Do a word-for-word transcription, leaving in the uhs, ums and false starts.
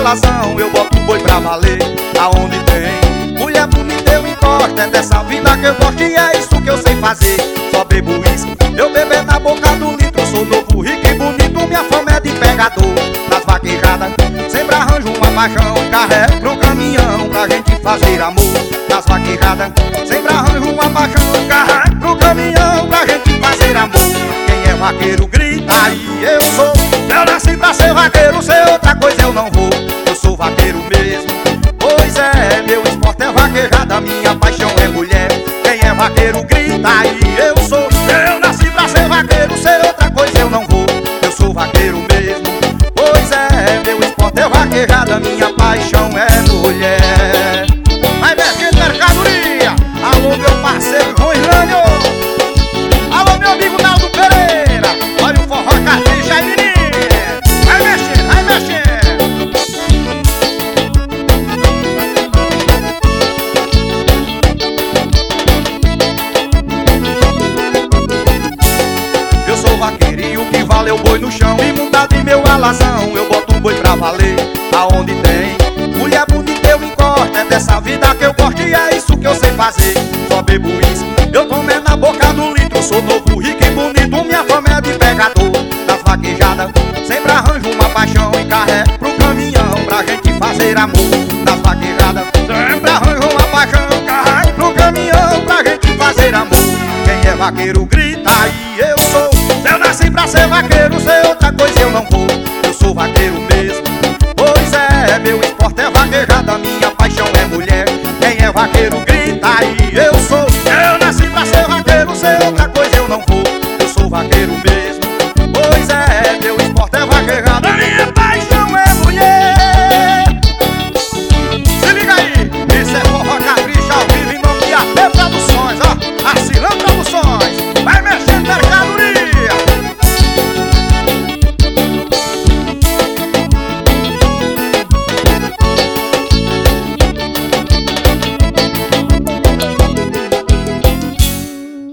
alazão, eu boto o boi pra valer. Aonde tem mulher bonita eu encosto, é dessa vida que eu gosto e é isso que eu sei fazer. Só bebo uísque, eu beber na boca do litro. Sou novo, rico e bonito, minha fama é de pegador. Nas vaquejadas, sempre arranjo uma paixão, carrego pro caminhão pra gente fazer amor. Nas vaquejadas, sempre arranjo uma paixão, carrego pro caminhão pra gente fazer amor. Quem é vaqueiro grita aí, eu sou. Eu nasci pra ser vaqueiro, ser outra coisa eu não vou. Eu sou vaqueiro mesmo, pois é, meu esporte é vaquejada, minha paixão é mulher. Quem é vaqueiro grita aí, eu sou. Eu nasci pra ser vaqueiro, ser outra coisa eu não vou. Eu sou vaqueiro mesmo, pois é, meu esporte é vaquejada, minha paixão é mulher. Vai mexendo mercadoria, alô meu parceiro João Irlânio, alô meu amigo Naldo Pereira, olha o forró cartucho aí menino. Vai mexendo, vai mexendo. Eu sou vaqueiro e o que vale é o boi no chão. E montado em meu alazão, eu boto o boi pra valer. Aonde tem mulher bonita eu encosto, é dessa vida que eu gosto e é isso que eu sei fazer. Só bebo uísque, eu tomo na boca do litro. Sou novo, rico e bonito, minha fama é de pegador. Nas vaquejadas, sempre arranjo uma paixão e carrego pro caminhão pra gente fazer amor. Nas vaquejadas, sempre arranjo uma paixão, carrego pro caminhão pra gente fazer amor. Quem é vaqueiro grita aí, eu sou. Eu nasci pra ser vaqueiro, ser outra coisa eu não vou. Eu sou vaqueiro mesmo, pois é, meu esporte é vaquejada, minha paixão é mulher. Quem é vaqueiro